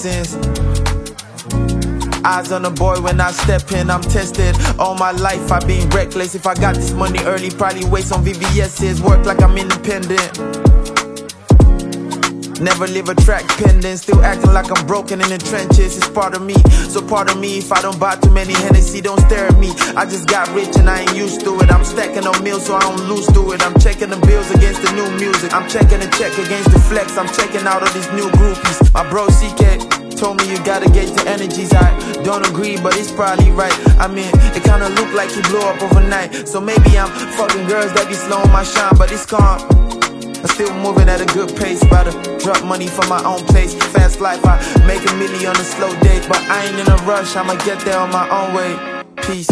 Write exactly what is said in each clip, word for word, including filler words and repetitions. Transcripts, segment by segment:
blessings. Eyes on the boy when I step in, I'm tested. All my life I've been reckless. If I got this money early, probably waste on V V S's. Work like I'm independent. Never leave a track pending. Still acting like I'm broken in the trenches. It's part of me, so part of me. If I don't buy too many Hennessy, don't stare at me. I just got rich and I ain't used to it. I'm stacking on meals so I don't lose to it. I'm checking the bills against the new music. I'm checking the check against the flex. I'm checking out all these new groupies. My bro C K told me you gotta gauge the energies. I don't agree, but it's probably right. I mean, it kinda look like he blew up overnight. So maybe I'm fucking girls that be slowing my shine, but it's calm. I'm still moving at a good pace. About to drop money from my own place. Fast life, I make a million on a slow day. But I ain't in a rush, I'ma get there on my own way. Peace.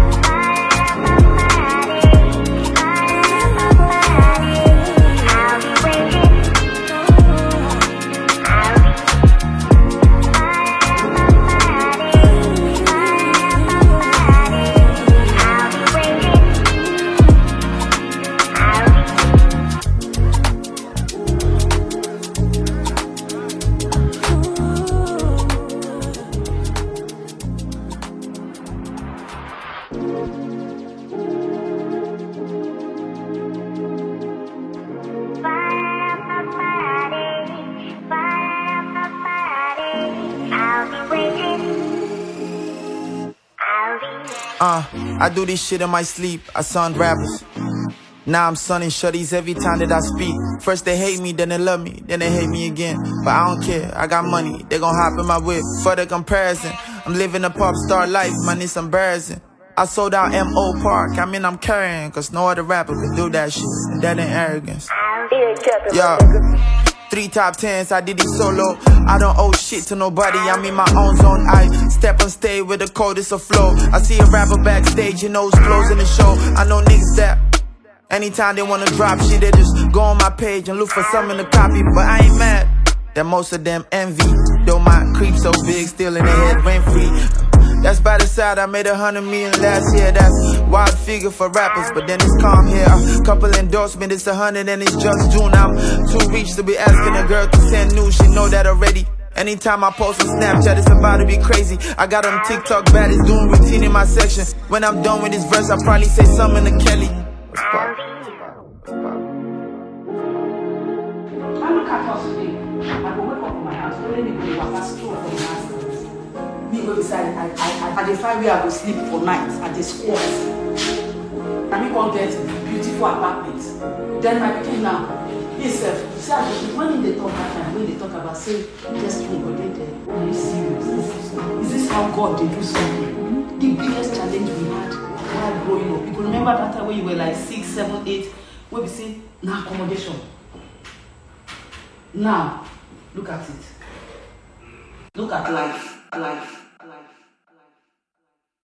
Uh, I do this shit in my sleep, I son rappers. Now I'm sunning shutties every time that I speak. First they hate me, then they love me, then they hate me again. But I don't care, I got money, they gon' hop in my whip. For the comparison, I'm living a pop star life, man, it's embarrassing. I sold out M O Park, I mean I'm carrying, cause no other rapper can do that shit, and that ain't arrogance. Yeah. Three top tens, I did it solo. I don't owe shit to nobody, I'm in my own zone. I step on stage with the coldest of flow. I see a rapper backstage, you know who's closing the show. I know niggas that anytime they wanna drop shit, they just go on my page and look for something to copy. But I ain't mad that most of them envy. Though my creep so big, still in their head rent free. That's by the side, I made a hundred million last year. That's wild figure for rappers, but then it's calm here. A couple endorsement, it's a hundred and it's just June. I'm too rich to be asking a girl to send news, she know that already. Anytime I post on Snapchat, it's about to be crazy. I got them TikTok baddies doing routine in my section. When I'm done with this verse, I'll probably say something to Kelly. What's up? I look at us today. I go wake up from my house, only me go walk past two of my house. Me go beside, I, I, I, I find where I go sleep for night at the squat. And me come get beautiful apartment. Then my pikin now, himself, see when they talk that time, when they talk about say, just one go there, are you serious? Is this how God they do something? The biggest challenge we had while growing up. You can remember that time when you were like six, seven, eight, where we say, now accommodation. Now, look at it. Look at life. Life.